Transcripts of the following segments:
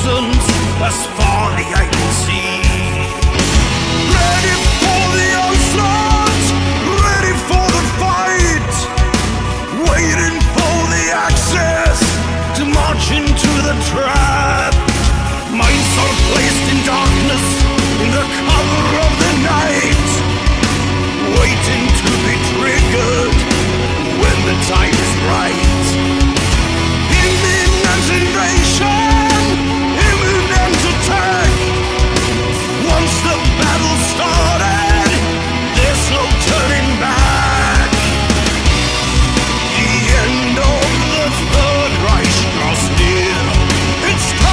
thousands as far the eye can see. Ready for the onslaught, ready for the fight, waiting for the access to march into the trap. Minds are placed in darkness in the cover of the night, waiting to be triggered when the time is right. Imminent invasion, imminent attack. Once the battle started, there's no turning back. The end of the Third Reich draws near. It's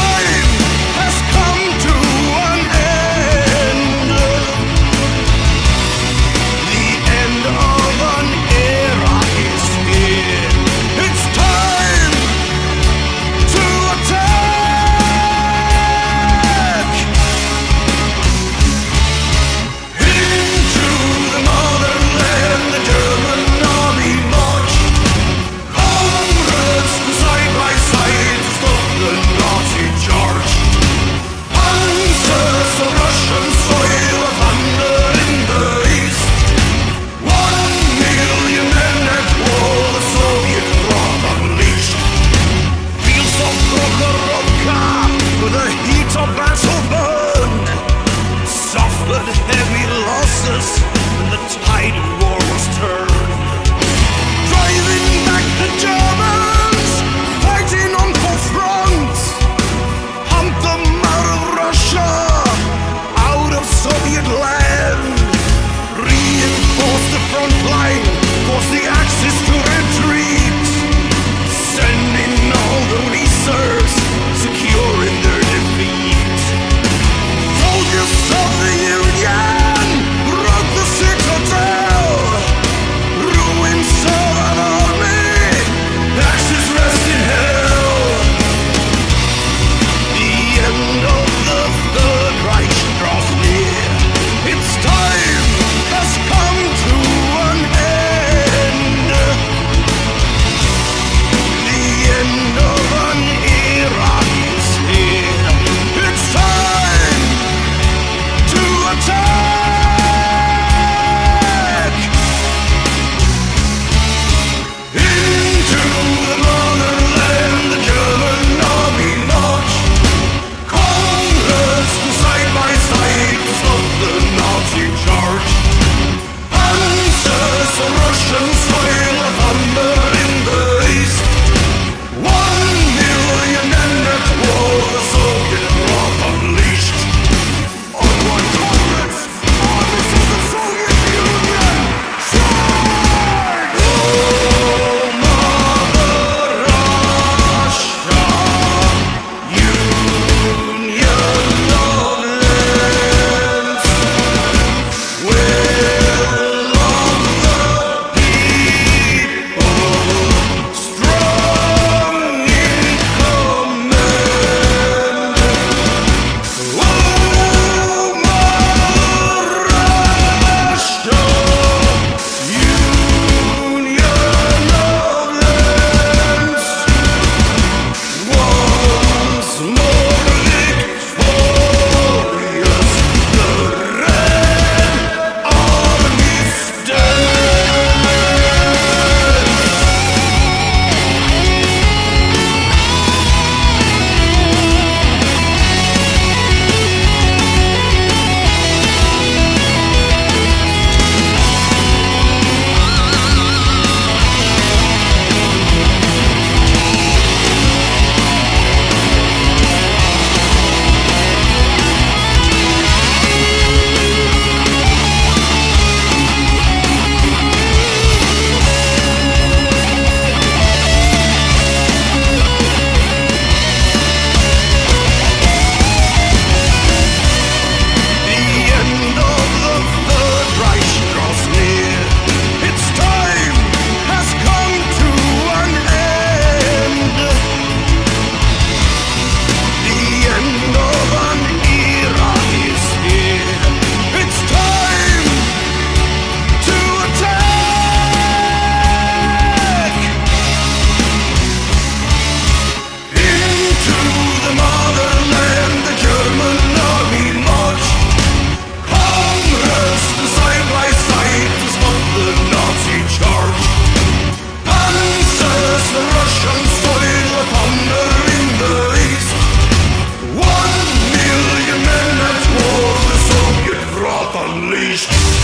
beast.